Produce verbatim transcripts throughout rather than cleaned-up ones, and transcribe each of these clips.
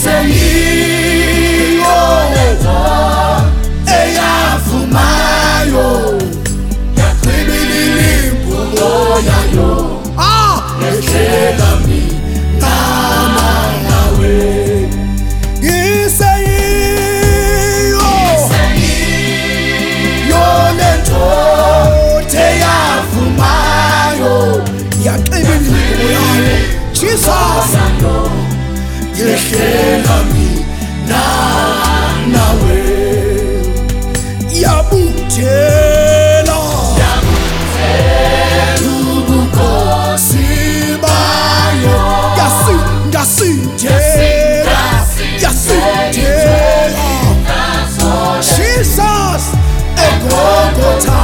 iseyiyo eyavumayo yaqibilila ingubo yayo yehlela mina nawe. Iseyiyo yolento eyavumayo yaqibilila ingubo yayo Jesus yehlela mina nawe. Yabuthela ubukhosi bayo yasindela yasindela Jesus eGolgotha.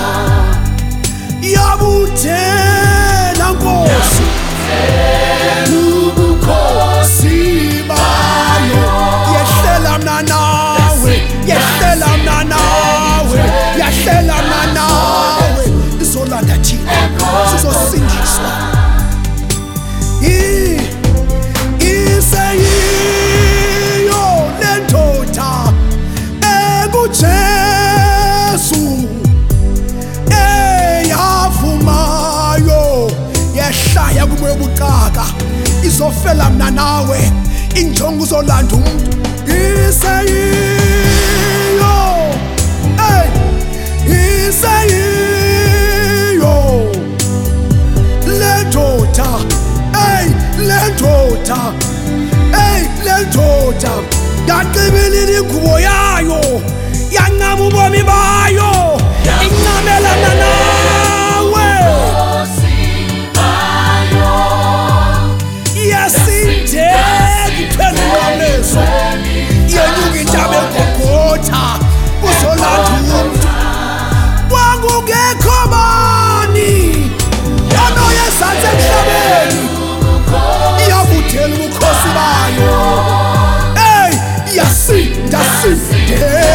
Yabuthela Nkosi ubukhosi bayo yehlela mina nawe yehlela mina nawe yehlela mina nawe izolanda thina sizosindiswa. Iseyiyo lendoda enguJesu eyavumayo yehlaya kubuye buqaka izofela mina nawe injongo uzolanda umuntu. Iseyiyo hey iseyiyo lendoda hey lendoda hey lendoda yaqibilila ingubo yayo yancama ubomi bayo incamelana nawe yasindela iphendula amehlo yenyuka intaba eGolgotha uzolanda umuntu. Kwakungekho bani anoye ezansi emhlabeni yabuthela ubukhosi bayo hey yasinda sindela